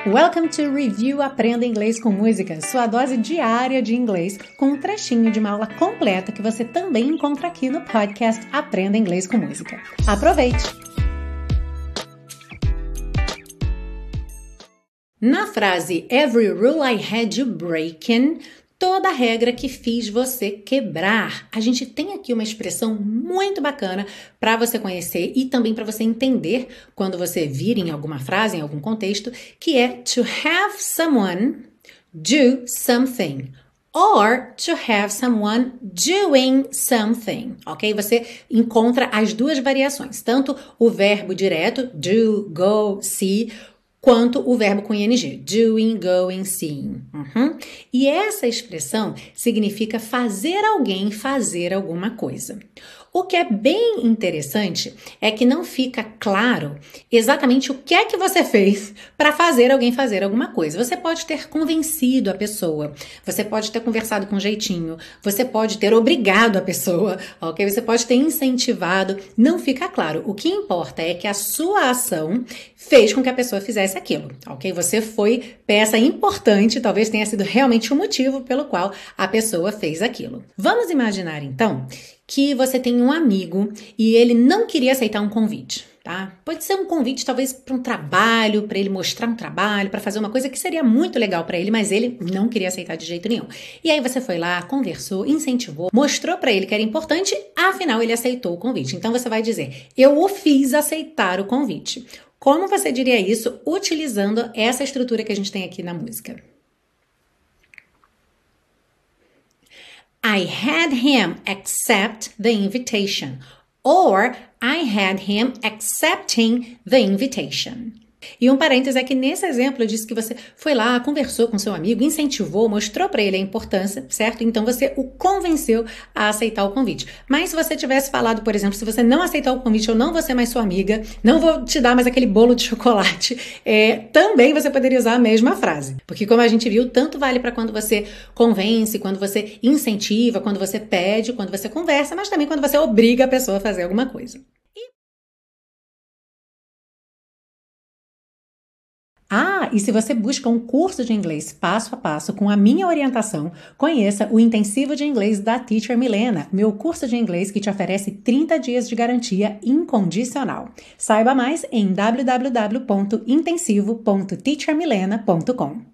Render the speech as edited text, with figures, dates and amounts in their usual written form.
Welcome to Review Aprenda Inglês com Música, sua dose diária de inglês com um trechinho de uma aula completa que você também encontra aqui no podcast Aprenda Inglês com Música. Aproveite! Na frase Every rule I had you breaking, toda regra que fiz você quebrar. A gente tem aqui uma expressão muito bacana para você conhecer e também para você entender quando você vir em alguma frase, em algum contexto, que é to have someone do something or to have someone doing something, ok? Você encontra as duas variações, tanto o verbo direto, do, go, see, quanto o verbo com ing, doing, going, seeing. E essa expressão significa fazer alguém fazer alguma coisa. O que é bem interessante é que não fica claro exatamente o que é que você fez para fazer alguém fazer alguma coisa. Você pode ter convencido a pessoa, você pode ter conversado com jeitinho, você pode ter obrigado a pessoa, ok? Você pode ter incentivado, não fica claro. O que importa é que a sua ação fez com que a pessoa fizesse aquilo, ok? Você foi peça importante, talvez tenha sido realmente o motivo pelo qual a pessoa fez aquilo. Vamos imaginar então que você tem um amigo e ele não queria aceitar um convite, tá? Pode ser um convite talvez para um trabalho, para ele mostrar um trabalho, para fazer uma coisa que seria muito legal para ele, mas ele não queria aceitar de jeito nenhum. E aí você foi lá, conversou, incentivou, mostrou para ele que era importante, afinal ele aceitou o convite. Então você vai dizer, eu o fiz aceitar o convite. Como você diria isso utilizando essa estrutura que a gente tem aqui na música? I had him accept the invitation, or I had him accepting the invitation. E um parênteses é que nesse exemplo eu disse que você foi lá, conversou com seu amigo, incentivou, mostrou para ele a importância, certo? Então você o convenceu a aceitar o convite. Mas se você tivesse falado, por exemplo, se você não aceitar o convite, eu não vou ser mais sua amiga, não vou te dar mais aquele bolo de chocolate, também você poderia usar a mesma frase. Porque como a gente viu, tanto vale para quando você convence, quando você incentiva, quando você pede, quando você conversa, mas também quando você obriga a pessoa a fazer alguma coisa. E se você busca um curso de inglês passo a passo com a minha orientação, conheça o Intensivo de Inglês da Teacher Milena, meu curso de inglês que te oferece 30 dias de garantia incondicional. Saiba mais em www.intensivo.teachermilena.com.